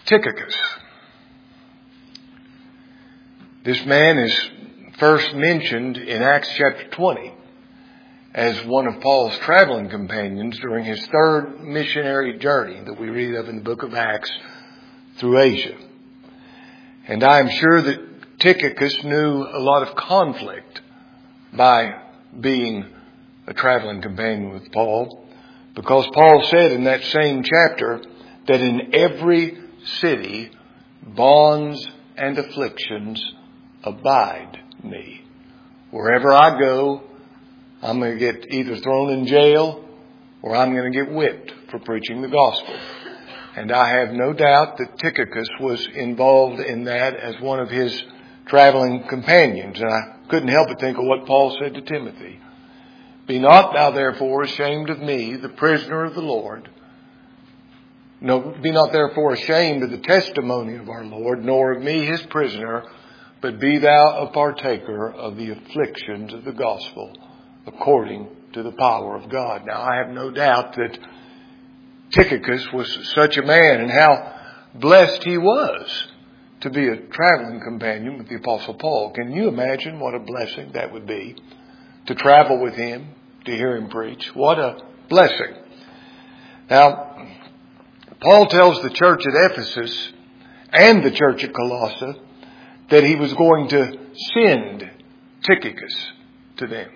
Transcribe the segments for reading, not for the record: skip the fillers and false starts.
Tychicus. This man is first mentioned in Acts chapter 20 as one of Paul's traveling companions during his third missionary journey that we read of in the book of Acts through Asia. And I am sure that Tychicus knew a lot of conflict by being a traveling companion with Paul, because Paul said in that same chapter that in every city bonds and afflictions abide me. Wherever I go, I'm going to get either thrown in jail or I'm going to get whipped for preaching the gospel. And I have no doubt that Tychicus was involved in that as one of his traveling companions. And I couldn't help but think of what Paul said to Timothy. Be not thou therefore ashamed of me, the prisoner of the Lord. No, be not therefore ashamed of the testimony of our Lord, nor of me his prisoner, but be thou a partaker of the afflictions of the gospel, according to the power of God. Now, I have no doubt that Tychicus was such a man, and how blessed he was to be a traveling companion with the Apostle Paul. Can you imagine what a blessing that would be to travel with him, to hear him preach? What a blessing. Now, Paul tells the church at Ephesus and the church at Colossae that he was going to send Tychicus to them.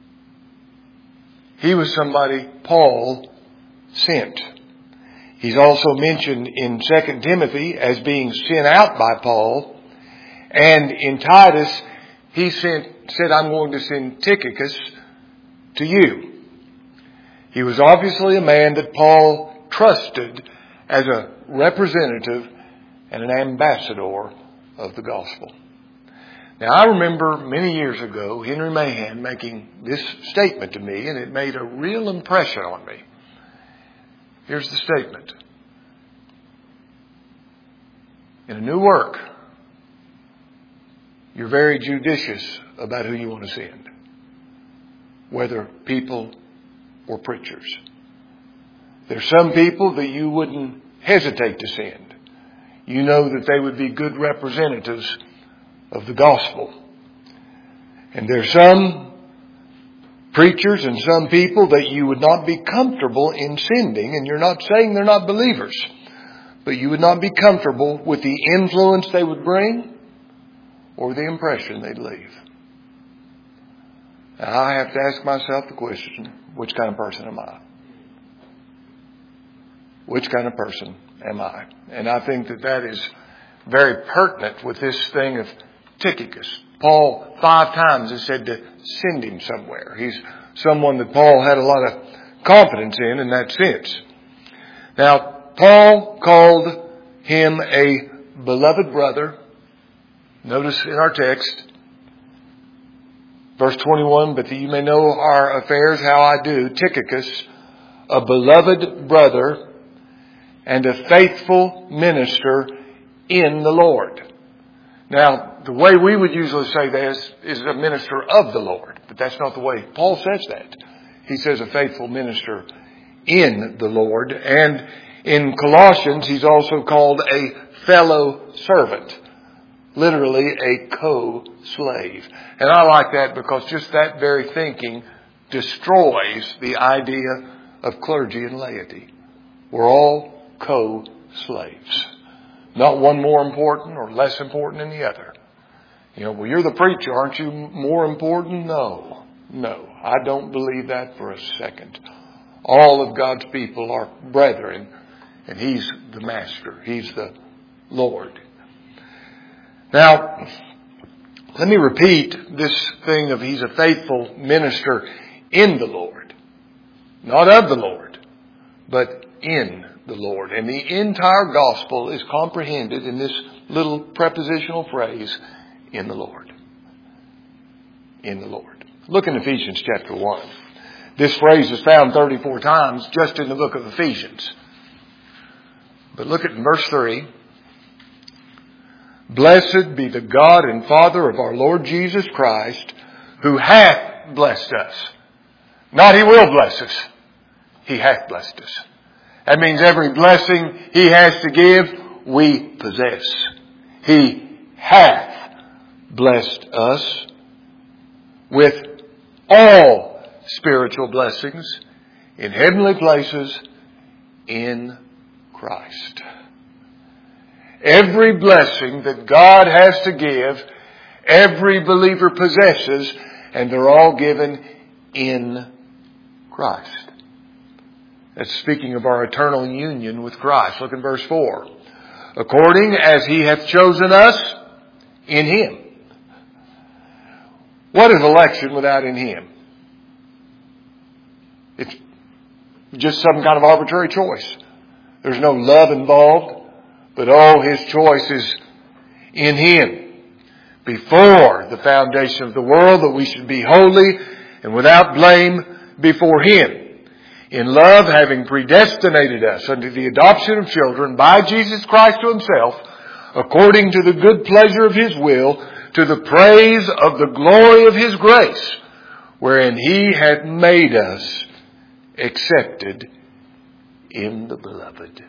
He was somebody Paul sent. He's also mentioned in 2 Timothy as being sent out by Paul. And in Titus, he said, I'm going to send Tychicus to you. He was obviously a man that Paul trusted as a representative and an ambassador of the gospel. Now, I remember many years ago Henry Mahan making this statement to me, and it made a real impression on me. Here's the statement. In a new work, you're very judicious about who you want to send, whether people or preachers. There's some people that you wouldn't hesitate to send. You know that they would be good representatives of the gospel. And there's some preachers and some people that you would not be comfortable in sending. And you're not saying they're not believers, but you would not be comfortable with the influence they would bring or the impression they'd leave. Now, I have to ask myself the question, which kind of person am I? Which kind of person am I? And I think that is very pertinent with this thing of Tychicus. Paul 5 times has said to send him somewhere. He's someone that Paul had a lot of confidence in that sense. Now, Paul called him a beloved brother. Notice in our text, verse 21, but that you may know our affairs, how I do, Tychicus, a beloved brother and a faithful minister in the Lord. Now, the way we would usually say this is a minister of the Lord, but that's not the way Paul says that. He says a faithful minister in the Lord. And in Colossians, he's also called a fellow servant, literally a co-slave. And I like that because just that very thinking destroys the idea of clergy and laity. We're all co-slaves. Not one more important or less important than the other. Well, you're the preacher, aren't you more important? No, I don't believe that for a second. All of God's people are brethren, and He's the Master. He's the Lord. Now, let me repeat this thing of He's a faithful minister in the Lord. Not of the Lord, but in the Lord. And the entire gospel is comprehended in this little prepositional phrase, in the Lord. In the Lord. Look in Ephesians chapter 1. This phrase is found 34 times just in the book of Ephesians. But look at verse 3. Blessed be the God and Father of our Lord Jesus Christ, who hath blessed us. Not He will bless us. He hath blessed us. That means every blessing He has to give, we possess. He hath blessed us with all spiritual blessings in heavenly places in Christ. Every blessing that God has to give, every believer possesses, and they're all given in Christ. That's speaking of our eternal union with Christ. Look in verse 4. According as He hath chosen us in Him. What is election without in Him? It's just some kind of arbitrary choice. There's no love involved, but all His choice is in Him. Before the foundation of the world, that we should be holy and without blame before Him. In love, having predestinated us unto the adoption of children by Jesus Christ to Himself, according to the good pleasure of His will, to the praise of the glory of His grace, wherein He hath made us accepted in the Beloved,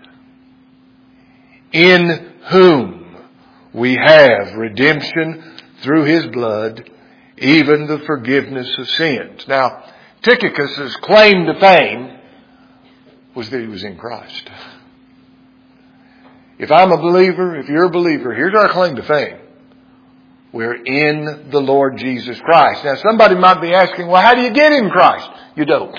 in whom we have redemption through His blood, even the forgiveness of sins. Now, Tychicus' claim to fame was that he was in Christ. If I'm a believer, if you're a believer, here's our claim to fame. We're in the Lord Jesus Christ. Now, somebody might be asking, well, how do you get in Christ? You don't.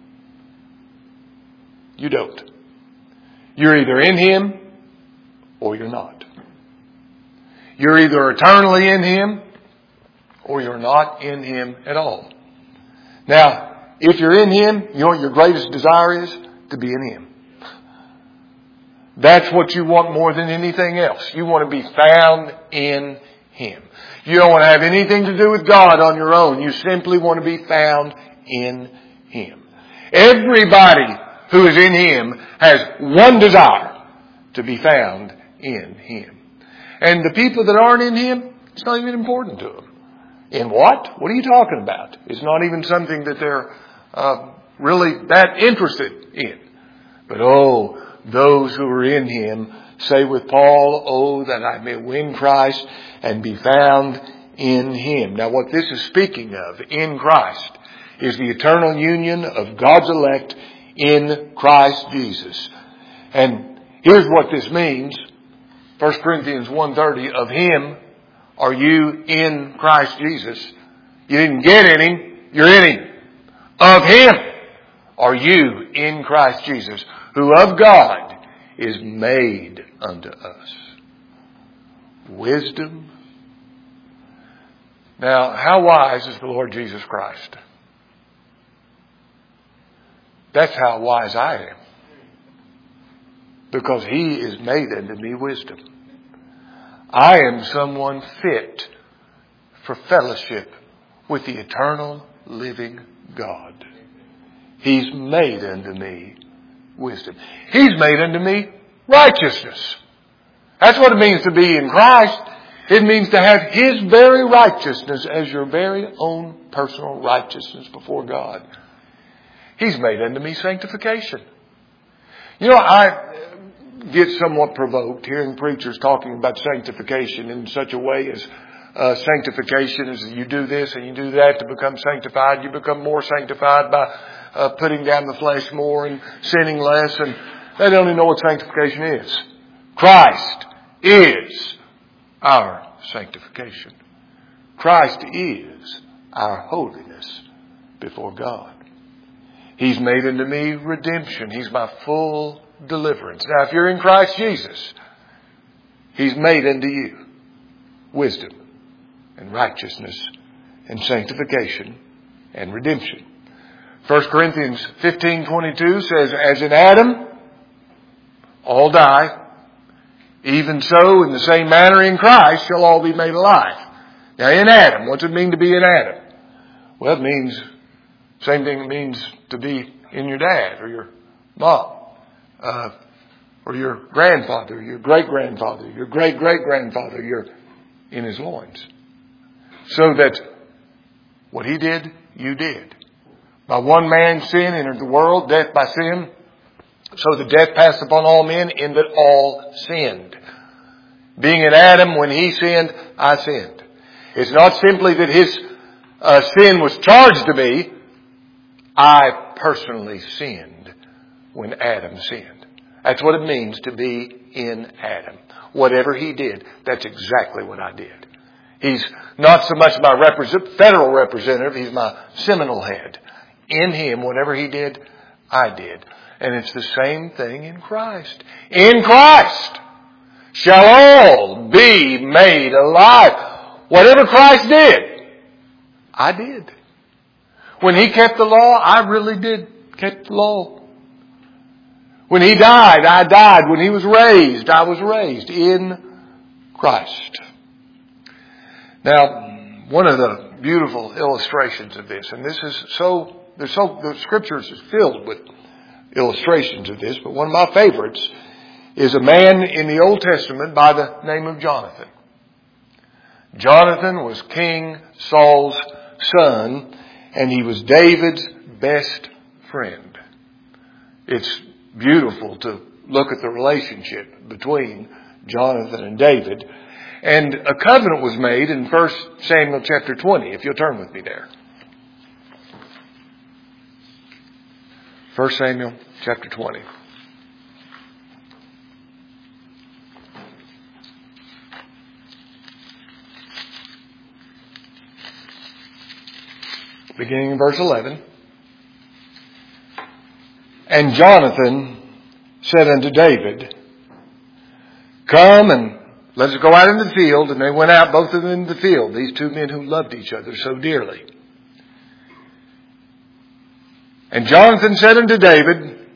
You don't. You're either in Him or you're not. You're either eternally in Him or you're not in Him at all. Now, if you're in Him, you know what your greatest desire is? To be in Him. That's what you want more than anything else. You want to be found in Him. You don't want to have anything to do with God on your own. You simply want to be found in Him. Everybody who is in Him has one desire: to be found in Him. And the people that aren't in Him, it's not even important to them. In what? What are you talking about? It's not even something that they're really that interested in. But those who are in Him say with Paul, oh, that I may win Christ and be found in Him. Now what this is speaking of, in Christ, is the eternal union of God's elect in Christ Jesus. And here's what this means. 1 Corinthians 1:30, of Him are you in Christ Jesus. You didn't get in Him, you're in Him. Of Him are you in Christ Jesus, who of God is made unto us wisdom. Now, how wise is the Lord Jesus Christ? That's how wise I am. Because He is made unto me wisdom. I am someone fit for fellowship with the eternal living God. He's made unto me wisdom. He's made unto me righteousness. That's what it means to be in Christ. It means to have His very righteousness as your very own personal righteousness before God. He's made unto me sanctification. You know, I get somewhat provoked hearing preachers talking about sanctification in such a way as sanctification is you do this and you do that to become sanctified. You become more sanctified by putting down the flesh more and sinning less. And they don't even know what sanctification is. Christ is our sanctification. Christ is our holiness before God. He's made unto me redemption. He's my full deliverance. Now, if you're in Christ Jesus, He's made unto you wisdom and righteousness and sanctification and redemption. 1 Corinthians 15:22 says, as in Adam, all die, even so in the same manner in Christ shall all be made alive. Now in Adam, what's it mean to be in Adam? Well, it means, same thing it means to be in your dad or your mom, or your grandfather, your great-grandfather, your great-great-grandfather. You're in his loins. So that what he did, you did. By one man's sin entered the world, death by sin. So the death passed upon all men in that all sinned. Being in Adam, when he sinned, I sinned. It's not simply that his sin was charged to me. I personally sinned when Adam sinned. That's what it means to be in Adam. Whatever he did, that's exactly what I did. He's not so much my federal representative, he's my seminal head. In him, whatever he did, I did. And it's the same thing in Christ. In Christ shall all be made alive. Whatever Christ did, I did. When he kept the law, I really did keep the law. When he died, I died. When he was raised, I was raised in Christ. Now, one of the beautiful illustrations of this, and this is the scriptures is filled with illustrations of this, but one of my favorites is a man in the Old Testament by the name of Jonathan. Jonathan was King Saul's son, and he was David's best friend. It's beautiful to look at the relationship between Jonathan and David. And a covenant was made in 1 Samuel chapter 20, if you'll turn with me there. 1 Samuel chapter 20. Beginning in verse 11. And Jonathan said unto David, Come and let us go out into the field. And they went out, both of them, into the field. These two men who loved each other so dearly. And Jonathan said unto David,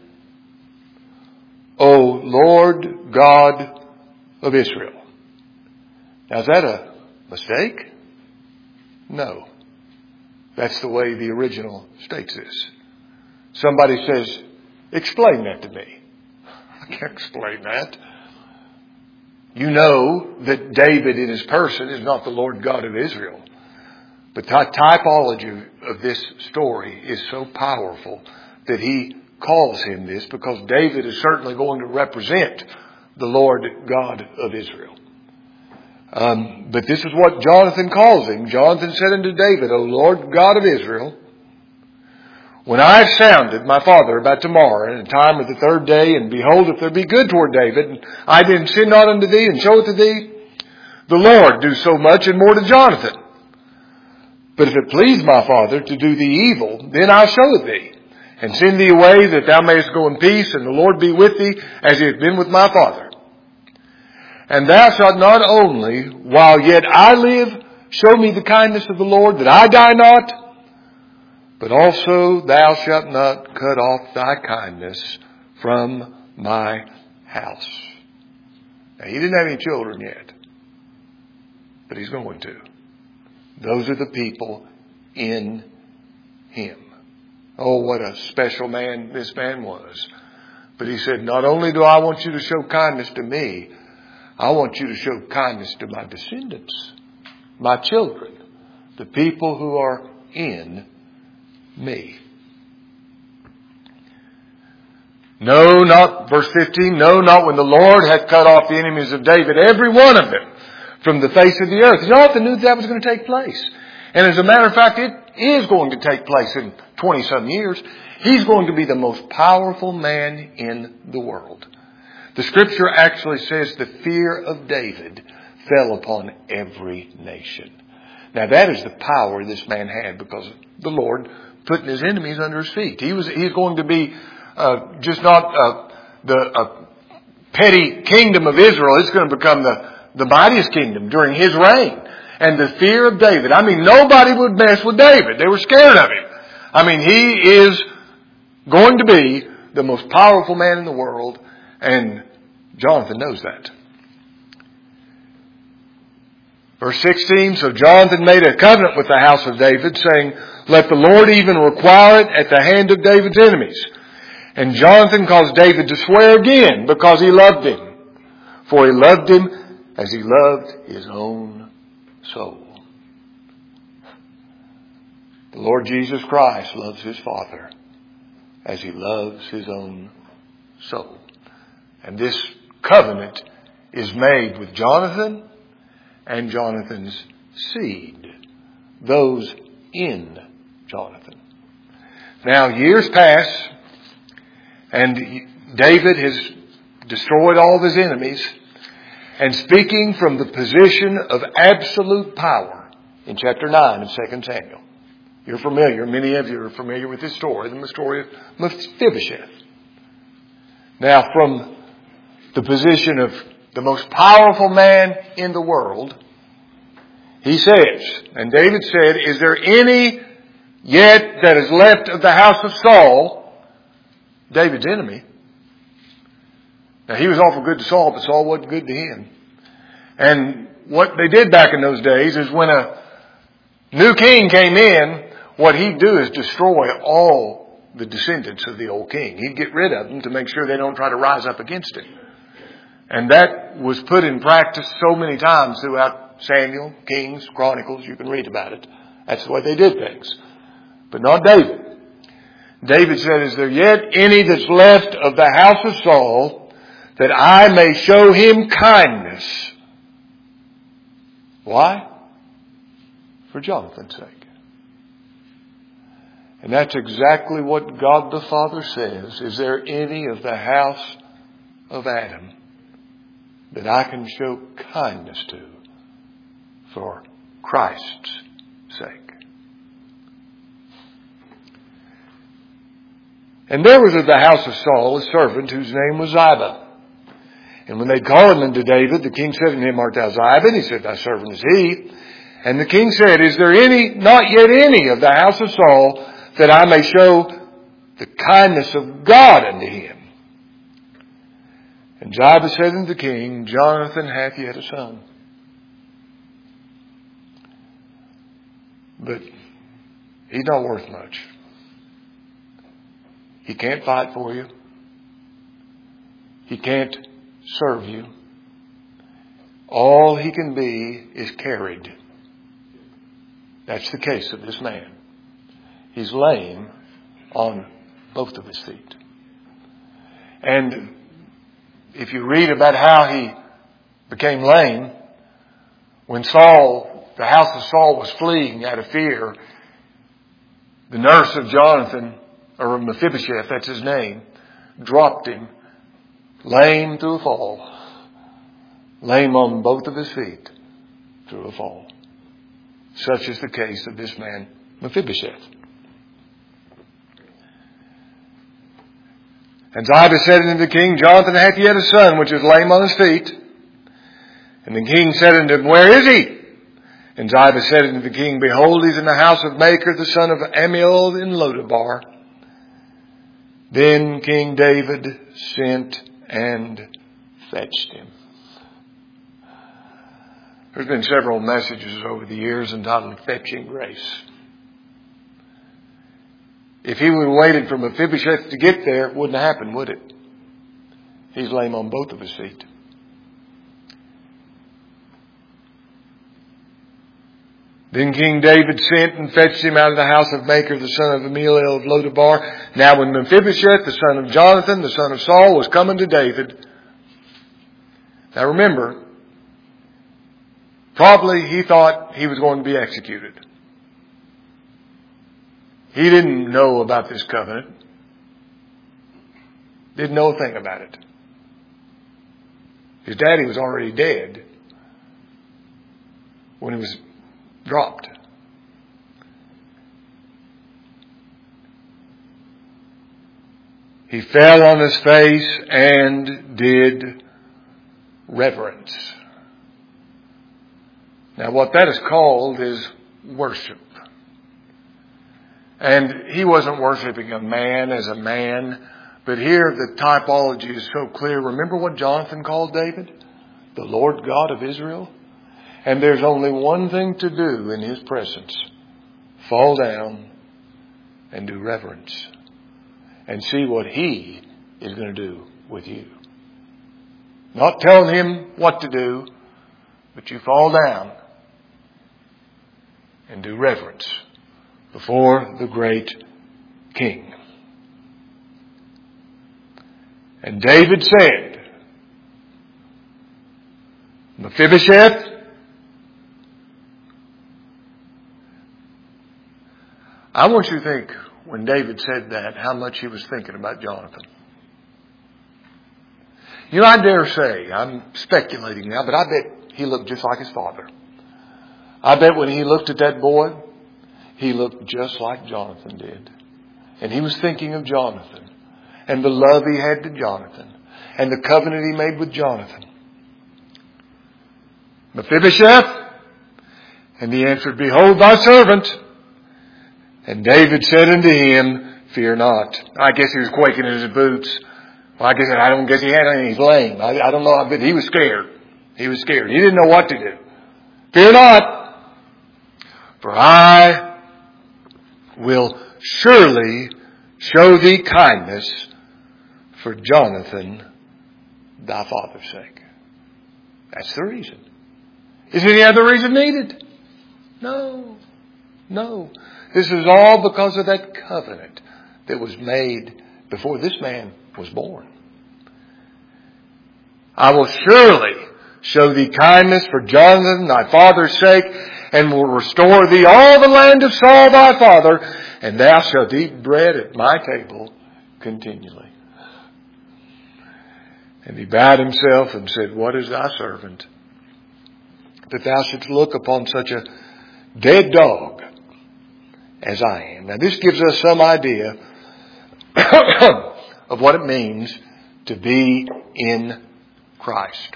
O Lord God of Israel. Now, is that a mistake? No. That's the way the original states this. Somebody says, explain that to me. I can't explain that. You know that David in his person is not the Lord God of Israel. But the typology of this story is so powerful that he calls him this, because David is certainly going to represent the Lord God of Israel. But this is what Jonathan calls him. Jonathan said unto David, O Lord God of Israel, when I have sounded my father about tomorrow in the time of the third day, and behold, if there be good toward David, and I then sin not unto thee, and show it to thee, the Lord do so much and more to Jonathan. But if it please my father to do thee evil, then I show it thee, and send thee away that thou mayest go in peace, and the Lord be with thee, as he hath been with my father. And thou shalt not only, while yet I live, show me the kindness of the Lord, that I die not, but also thou shalt not cut off thy kindness from my house. Now, he didn't have any children yet, but he's going to. Those are the people in him. Oh, what a special man this man was. But he said, not only do I want you to show kindness to me, I want you to show kindness to my descendants, my children, the people who are in me. No, not, verse 15, no, not when the Lord hath cut off the enemies of David, every one of them, from the face of the earth. Jonathan knew that was going to take place. And as a matter of fact, it is going to take place in 20-some years. He's going to be the most powerful man in the world. The scripture actually says the fear of David fell upon every nation. Now that is the power this man had, because the Lord putting his enemies under his feet. He's going to be just not the petty kingdom of Israel. It's going to become the mightiest kingdom during his reign. And the fear of David. I mean, nobody would mess with David. They were scared of him. I mean, he is going to be the most powerful man in the world. And Jonathan knows that. Verse 16, so Jonathan made a covenant with the house of David, saying, let the Lord even require it at the hand of David's enemies. And Jonathan caused David to swear again, because he loved him. For he loved him as he loved his own soul. The Lord Jesus Christ loves his Father as he loves his own soul. And this covenant is made with Jonathan and Jonathan's seed, those in Jonathan. Now, years pass, and David has destroyed all of his enemies, and speaking from the position of absolute power in chapter 9 of 2 Samuel. You're familiar, many of you are familiar with this story, the story of Mephibosheth. Now, from the position of the most powerful man in the world, he says, and David said, is there any yet that is left of the house of Saul, David's enemy? Now, he was awful good to Saul, but Saul wasn't good to him. And what they did back in those days is when a new king came in, what he'd do is destroy all the descendants of the old king. He'd get rid of them to make sure they don't try to rise up against him. And that was put in practice so many times throughout Samuel, Kings, Chronicles. You can read about it. That's the way they did things. But not David. David said, is there yet any that's left of the house of Saul that I may show him kindness? Why? For Jonathan's sake. And that's exactly what God the Father says. Is there any of the house of Adam that I can show kindness to for Christ's sake? And there was of the house of Saul a servant whose name was Ziba. And when they called him unto David, the king said unto him, art thou Ziba? And he said, thy servant is he. And the king said, is there any, not yet any of the house of Saul that I may show the kindness of God unto him? And Ziba said unto the king, Jonathan hath yet a son. But he's not worth much. He can't fight for you. He can't serve you. All he can be is carried. That's the case of this man. He's lame on both of his feet. And if you read about how he became lame, when the house of Saul was fleeing out of fear, the nurse of Jonathan, or Mephibosheth, that's his name, dropped him, lame through a fall, lame on both of his feet through a fall. Such is the case of this man, Mephibosheth. And Ziba said unto the king, Jonathan hath yet a son, which is lame on his feet. And the king said unto him, where is he? And Ziba said unto the king, behold, he's in the house of Machir, the son of Ammiel in Lodabar. Then King David sent and fetched him. There's been several messages over the years entitled Fetching Grace. If he would have waited for Mephibosheth to get there, it wouldn't happen, would it? He's lame on both of his feet. Then King David sent and fetched him out of the house of Machir, the son of Ammiel of Lodabar. Now when Mephibosheth, the son of Jonathan, the son of Saul, was coming to David. Now remember, probably he thought he was going to be executed. He didn't know about this covenant. Didn't know a thing about it. His daddy was already dead when he was dropped. He fell on his face and did reverence. Now what that is called is worship. And he wasn't worshiping a man as a man, but here the typology is so clear. Remember what Jonathan called David? The Lord God of Israel? And there's only one thing to do in his presence. Fall down and do reverence. And see what he is going to do with you. Not telling him what to do, but you fall down and do reverence before the great King. And David said, Mephibosheth, I want you to think when David said that, how much he was thinking about Jonathan. You know, I dare say, I'm speculating now, but I bet he looked just like his father. I bet when he looked at that boy, he looked just like Jonathan did. And he was thinking of Jonathan and the love he had to Jonathan and the covenant he made with Jonathan. Mephibosheth? And he answered, Behold thy servant. And David said unto him, Fear not. I guess he was quaking in his boots. Well, I don't guess he had any. He's lame. I don't know. But he was scared. He was scared. He didn't know what to do. Fear not, for I will surely show thee kindness for Jonathan, thy father's sake. That's the reason. Is any other reason needed? No. No. This is all because of that covenant that was made before this man was born. I will surely show thee kindness for Jonathan, thy father's sake, and will restore thee all the land of Saul thy father, and thou shalt eat bread at my table continually. And he bowed himself and said, What is thy servant, that thou shouldst look upon such a dead dog as I am? Now this gives us some idea of what it means to be in Christ.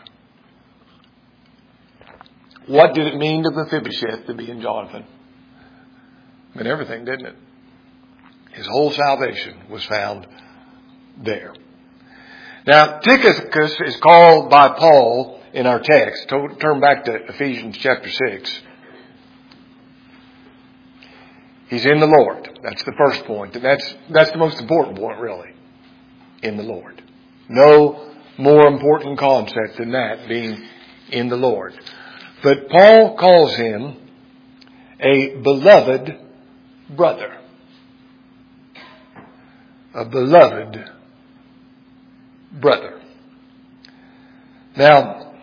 What did it mean to Mephibosheth to be in Jonathan? It meant everything, didn't it? His whole salvation was found there. Now, Tychicus is called by Paul in our text. Turn back to Ephesians chapter 6. He's in the Lord. That's the first point. And that's the most important point, really. In the Lord. No more important concept than that, being in the Lord. But Paul calls him a beloved brother. A beloved brother. Now,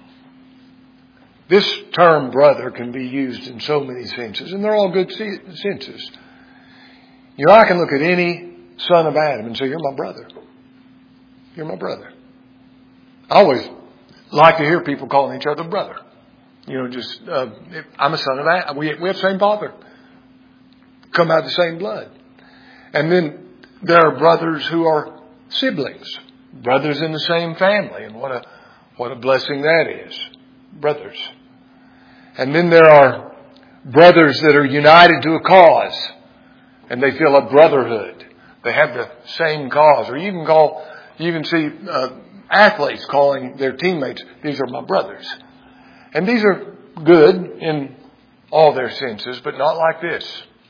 this term brother can be used in so many senses, and they're all good senses. You know, I can look at any son of Adam and say, You're my brother. You're my brother. I always like to hear people calling each other brother. You know, I'm a son of Adam. We have the same father. Come out of the same blood. And then there are brothers who are siblings. Brothers in the same family. And what a blessing that is. Brothers. And then there are brothers that are united to a cause. And they feel a brotherhood. They have the same cause. Or you can see athletes calling their teammates, these are my brothers. And these are good in all their senses, but not like this.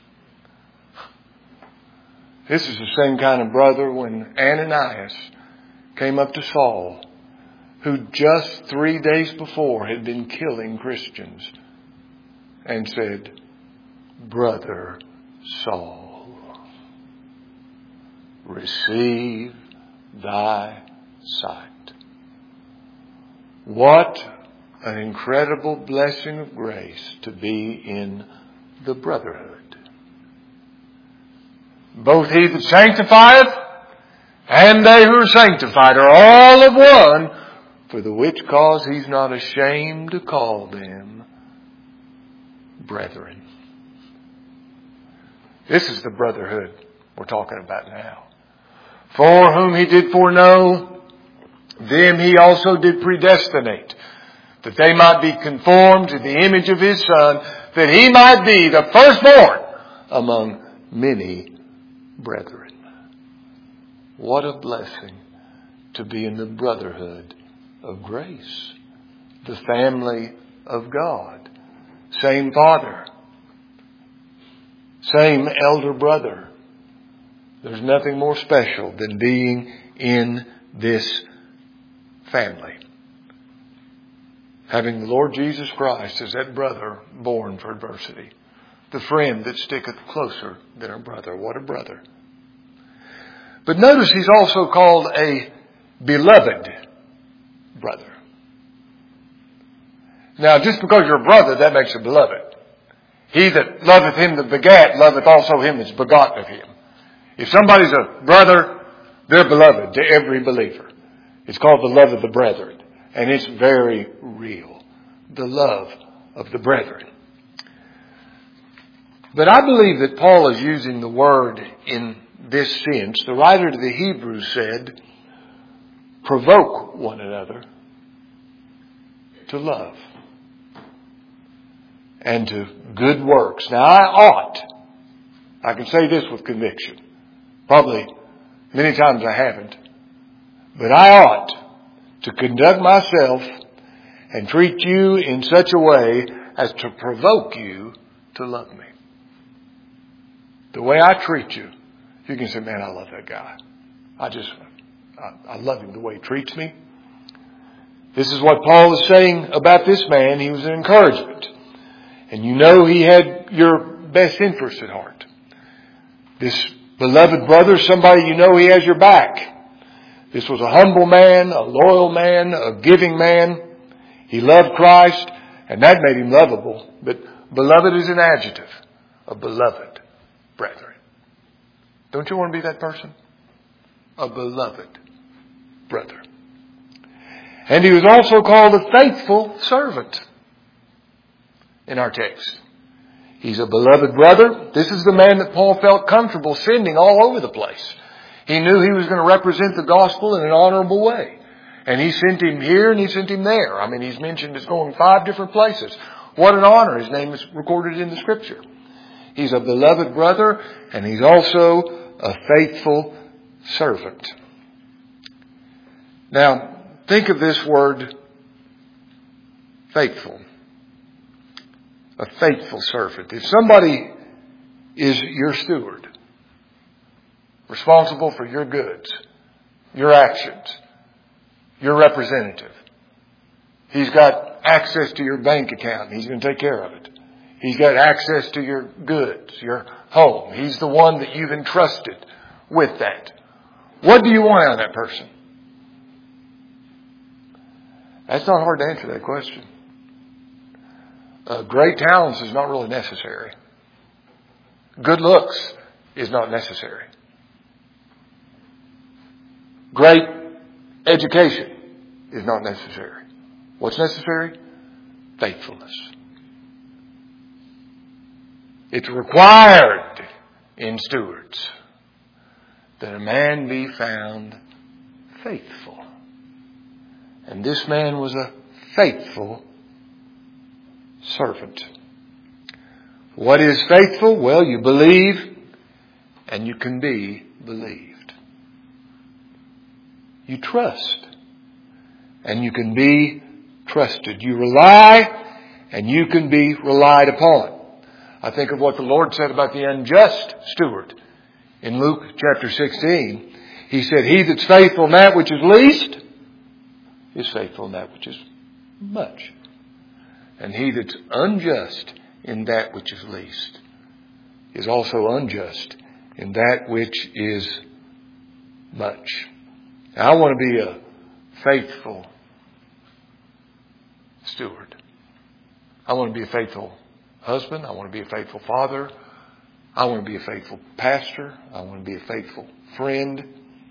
This is the same kind of brother when Ananias came up to Saul, who just 3 days before had been killing Christians, and said, Brother Saul, receive thy sight. What an incredible blessing of grace to be in the brotherhood. Both he that sanctifieth and they who are sanctified are all of one, for the which cause he's not ashamed to call them brethren. This is the brotherhood we're talking about now. For whom he did foreknow, them he also did predestinate, that they might be conformed to the image of his Son, that he might be the firstborn among many brethren. What a blessing to be in the brotherhood of grace, the family of God. Same father, same elder brother. There's nothing more special than being in this family. Having the Lord Jesus Christ as that brother born for adversity. The friend that sticketh closer than a brother. What a brother. But notice he's also called a beloved brother. Now, just because you're a brother, that makes you beloved. He that loveth him that begat, loveth also him that's begotten of him. If somebody's a brother, they're beloved to every believer. It's called the love of the brethren. And it's very real. The love of the brethren. But I believe that Paul is using the word in this sense. The writer to the Hebrews said, provoke one another to love and to good works. Now I can say this with conviction. Probably many times I haven't. But I ought to conduct myself and treat you in such a way as to provoke you to love me. The way I treat you, you can say, man, I love that guy. I love him the way he treats me. This is what Paul is saying about this man. He was an encouragement. And you know he had your best interest at heart. This beloved brother, somebody you know he has your back. This was a humble man, a loyal man, a giving man. He loved Christ, and that made him lovable. But beloved is an adjective. A beloved brethren. Don't you want to be that person? A beloved brother. And he was also called a faithful servant in our text. He's a beloved brother. This is the man that Paul felt comfortable sending all over the place. He knew he was going to represent the gospel in an honorable way. And he sent him here and he sent him there. I mean, he's mentioned as going 5 different places. What an honor. His name is recorded in the Scripture. He's a beloved brother and he's also a faithful servant. Now, think of this word faithful. A faithful servant. If somebody is your steward, responsible for your goods, your actions, your representative, he's got access to your bank account. He's going to take care of it. He's got access to your goods, your home. He's the one that you've entrusted with that. What do you want out of that person? That's not hard to answer that question. Great talents is not really necessary. Good looks is not necessary. Great education is not necessary. What's necessary? Faithfulness. It's required in stewards that a man be found faithful. And this man was a faithful servant. What is faithful? Well, you believe and you can be believed. You trust and you can be trusted. You rely and you can be relied upon. I think of what the Lord said about the unjust steward in Luke chapter 16. He said, he that's faithful in that which is least is faithful in that which is much. And he that's unjust in that which is least is also unjust in that which is much. Now, I want to be a faithful steward. I want to be a faithful husband. I want to be a faithful father. I want to be a faithful pastor. I want to be a faithful friend.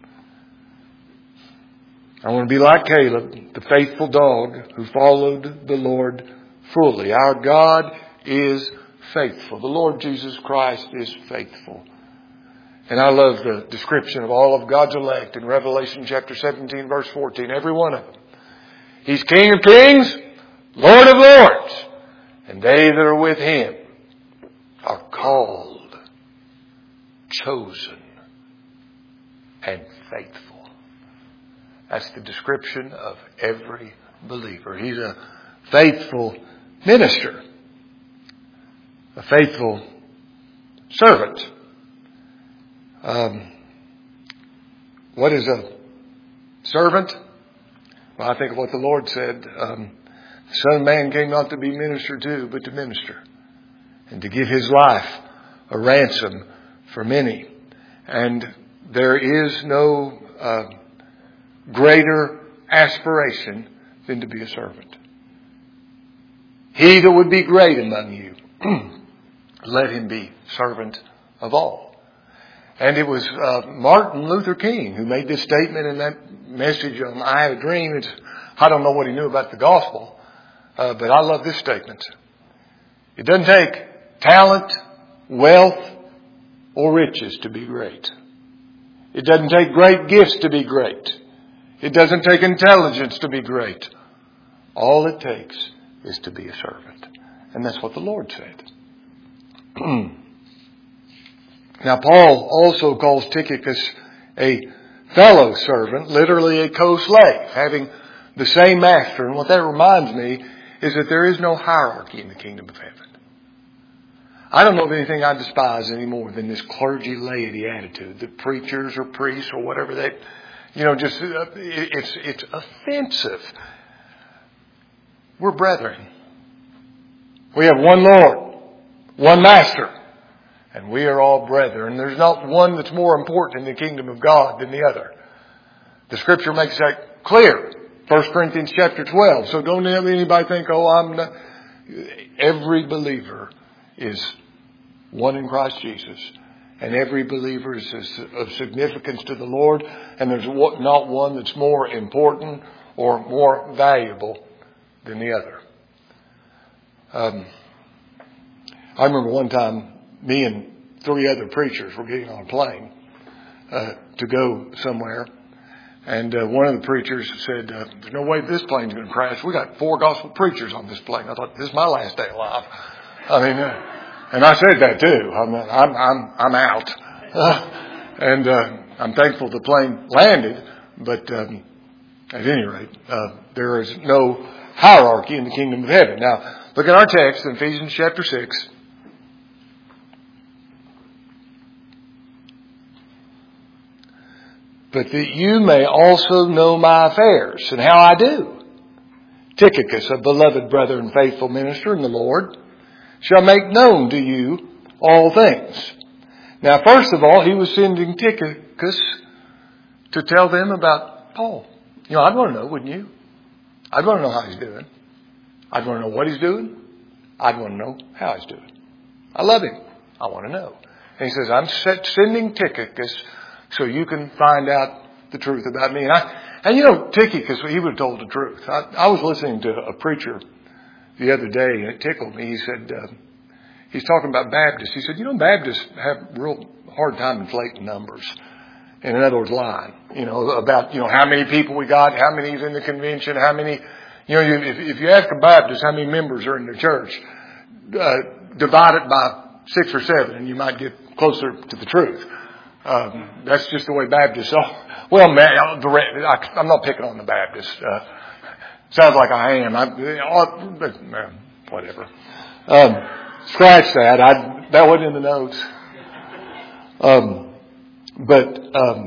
I want to be like Caleb, the faithful dog who followed the Lord fully. Our God is faithful. The Lord Jesus Christ is faithful. And I love the description of all of God's elect in Revelation chapter 17, verse 14. Every one of them. He's King of kings, Lord of lords. And they that are with Him are called, chosen, and faithful. That's the description of every believer. He's a faithful minister, a faithful servant. What is a servant? Well, I think of what the Lord said. The Son of Man came not to be ministered to, but to minister, and to give His life a ransom for many. And there is no greater aspiration than to be a servant. He that would be great among you, let him be servant of all. And it was Martin Luther King who made this statement in that message on I Have a Dream. I don't know what he knew about the gospel, but I love this statement. It doesn't take talent, wealth, or riches to be great. It doesn't take great gifts to be great. It doesn't take intelligence to be great. All it takes is to be a servant. And that's what the Lord said. Now, Paul also calls Tychicus a fellow servant, literally a co-slave, having the same master. And what that reminds me is that there is no hierarchy in the kingdom of heaven. I don't know of anything I despise any more than this clergy-laity attitude, that preachers or priests or whatever it's offensive. We're brethren. We have one Lord, one Master, and we are all brethren. There's not one that's more important in the kingdom of God than the other. The Scripture makes that clear. 1 Corinthians chapter 12. So don't have anybody think, I'm not. Every believer is one in Christ Jesus. And every believer is of significance to the Lord. And there's not one that's more important or more valuable than the other. I remember one time me and 3 other preachers were getting on a plane to go somewhere. And one of the preachers said, there's no way this plane's going to crash. We got 4 gospel preachers on this plane. I thought, this is my last day alive. And I said that too. I'm out. And I'm thankful the plane landed. But at any rate, there is no hierarchy in the kingdom of heaven. Now, look at our text in Ephesians chapter 6. But that you may also know my affairs and how I do. Tychicus, a beloved brother and faithful minister in the Lord, shall make known to you all things. Now, first of all, he was sending Tychicus to tell them about Paul. I'd want to know, wouldn't you? I'd want to know how he's doing. I'd want to know what he's doing. I'd want to know how he's doing. I love him. I want to know. And he says, I'm sending Tychicus so you can find out the truth about me. And Tychicus, he would have told the truth. I was listening to a preacher the other day, and it tickled me. He said, he's talking about Baptists. He said, Baptists have a real hard time inflating numbers. And in other words, lying, about, how many people we got, how many is in the convention, how many, if you ask a Baptist how many members are in their church, divide it by 6 or 7, and you might get closer to the truth. That's just the way Baptists are. Well, man, I'm not picking on the Baptists. Sounds like I am. Whatever. Scratch that. That wasn't in the notes. But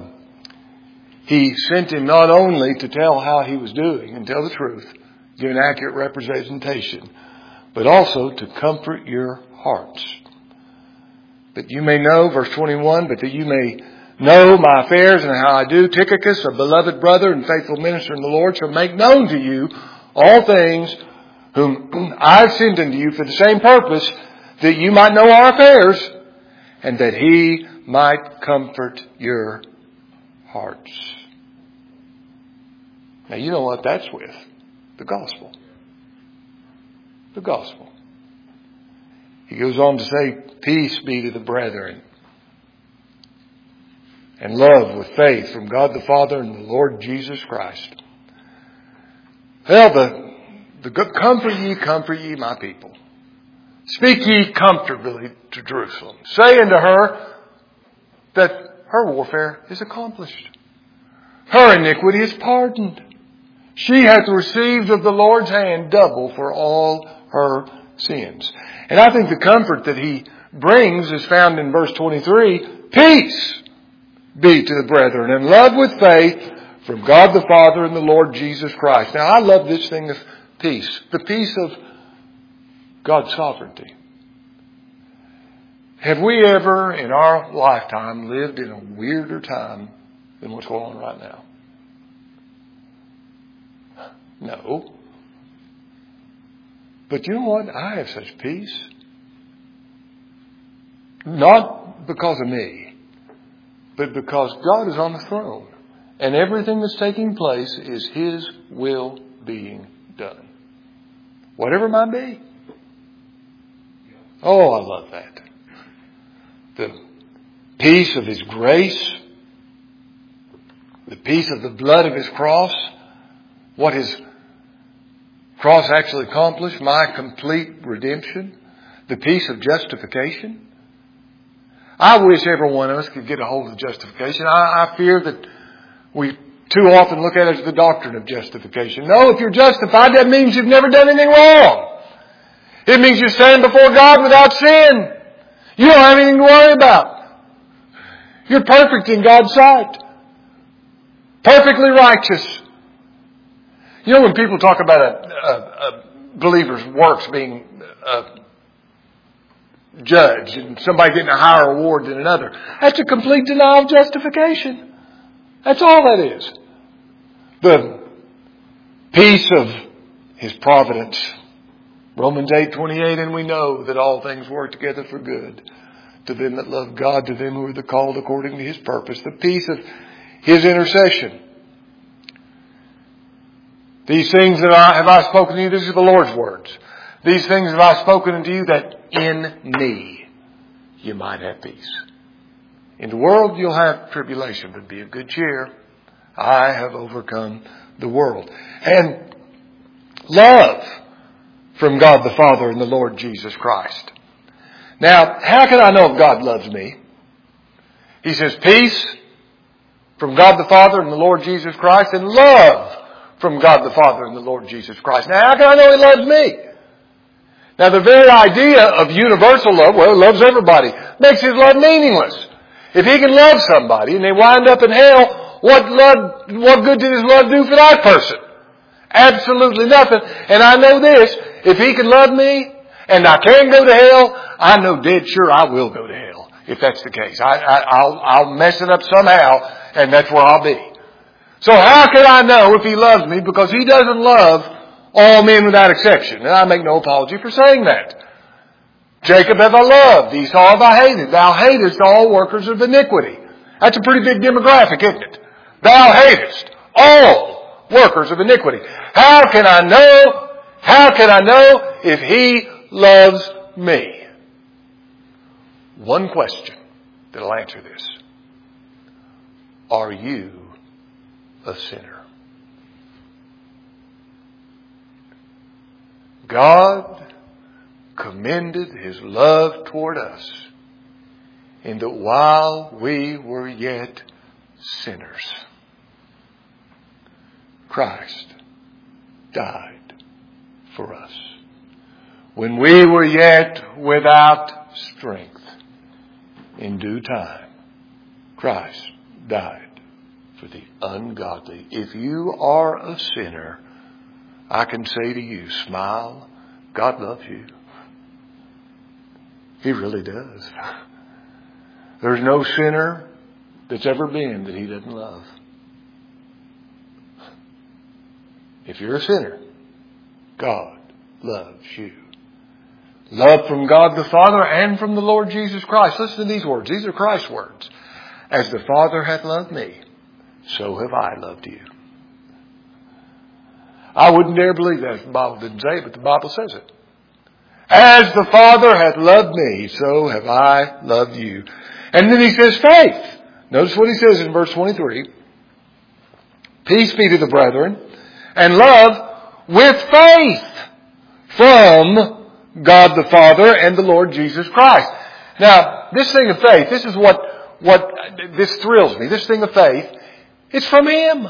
he sent him not only to tell how he was doing and tell the truth, give an accurate representation, but also to comfort your hearts. That you may know, verse 21, but that you may know my affairs and how I do. Tychicus, a beloved brother and faithful minister in the Lord, shall make known to you all things whom I've sent unto you for the same purpose, that you might know our affairs and that he might comfort your hearts. Now you know what that's with. The gospel. The gospel. He goes on to say, peace be to the brethren, and love with faith from God the Father and the Lord Jesus Christ. Well, the comfort ye, my people. Speak ye comfortably to Jerusalem. Say unto her that her warfare is accomplished. Her iniquity is pardoned. She hath received of the Lord's hand double for all her sins. And I think the comfort that he brings is found in verse 23. Peace be to the brethren, and love with faith from God the Father and the Lord Jesus Christ. Now I love this thing of peace. The peace of God's sovereignty. Have we ever in our lifetime lived in a weirder time than what's going on right now? No. But you know what? I have such peace. Not because of me, but because God is on the throne. And everything that's taking place is His will being done. Whatever it might be. Oh, I love that. The peace of His grace. The peace of the blood of His cross. What His cross actually accomplished. My complete redemption. The peace of justification. I wish every one of us could get a hold of justification. I fear that we too often look at it as the doctrine of justification. No, if you're justified, that means you've never done anything wrong. It means you stand before God without sin. You don't have anything to worry about. You're perfect in God's sight. Perfectly righteous. You know, when people talk about a believer's works being judged and somebody getting a higher reward than another, that's a complete denial of justification. That's all that is. The peace of His providence. Romans 8:28, and we know that all things work together for good to them that love God, to them who are the called according to His purpose. The peace of His intercession. These things that have I spoken to you, these are the Lord's words. These things have I spoken unto you, that in me you might have peace. In the world you'll have tribulation, but be of good cheer. I have overcome the world. And love from God the Father and the Lord Jesus Christ. Now, how can I know if God loves me? He says peace from God the Father and the Lord Jesus Christ, and love from God the Father and the Lord Jesus Christ. Now, how can I know He loves me? Now, the very idea of universal love, well, He loves everybody, makes His love meaningless. If He can love somebody and they wind up in hell, what good did His love do for that person? Absolutely nothing. And I know this, if He can love me and I can go to hell, I know dead sure I will go to hell, if that's the case. I'll mess it up somehow, and that's where I'll be. So how can I know if He loves me? Because He doesn't love all men without exception. And I make no apology for saying that. Jacob have I loved, Esau have I hated. Thou hatest all workers of iniquity. That's a pretty big demographic, isn't it? Thou hatest all workers of iniquity. How can I know if He loves me? One question that'll answer this. Are you a sinner? God commended His love toward us in that while we were yet sinners, Christ died for us. When we were yet without strength, in due time, Christ died for the ungodly. If you are a sinner, I can say to you, smile. God loves you. He really does. There's no sinner that's ever been that He doesn't love. If you're a sinner, God loves you. Love from God the Father and from the Lord Jesus Christ. Listen to these words. These are Christ's words. As the Father hath loved me, so have I loved you. I wouldn't dare believe that if the Bible didn't say it, but the Bible says it. As the Father hath loved me, so have I loved you. And then He says faith. Notice what He says in verse 23. Peace be to the brethren, and love with faith from God the Father and the Lord Jesus Christ. Now, this thing of faith, this is what this thrills me. This thing of faith, it's from Him.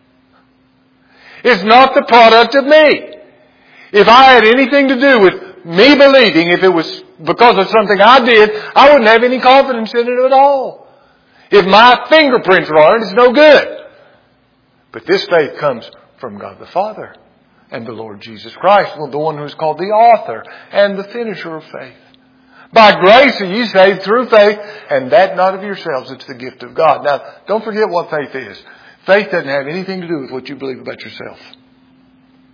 It's not the product of me. If I had anything to do with me believing, if it was because of something I did, I wouldn't have any confidence in it at all. If my fingerprints are on it, it's no good. But this faith comes from God the Father and the Lord Jesus Christ, the one who is called the author and the finisher of faith. By grace are ye saved through faith, and that not of yourselves, it's the gift of God. Now, don't forget what faith is. Faith doesn't have anything to do with what you believe about yourself.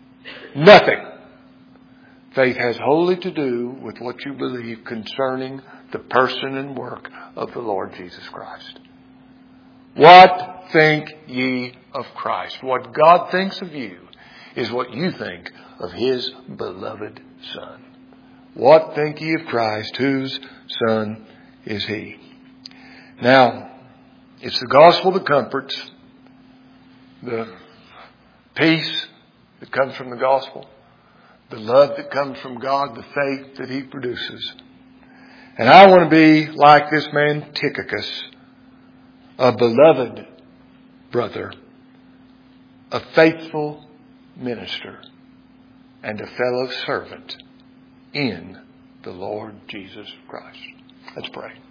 Nothing. Faith has wholly to do with what you believe concerning the person and work of the Lord Jesus Christ. What think ye of Christ? What God thinks of you is what you think of His beloved Son. What think ye of Christ? Whose Son is He? Now, it's the gospel that comforts, the peace that comes from the gospel, the love that comes from God, the faith that He produces. And I want to be like this man Tychicus, a beloved brother, a faithful minister, and a fellow servant in the Lord Jesus Christ. Let's pray.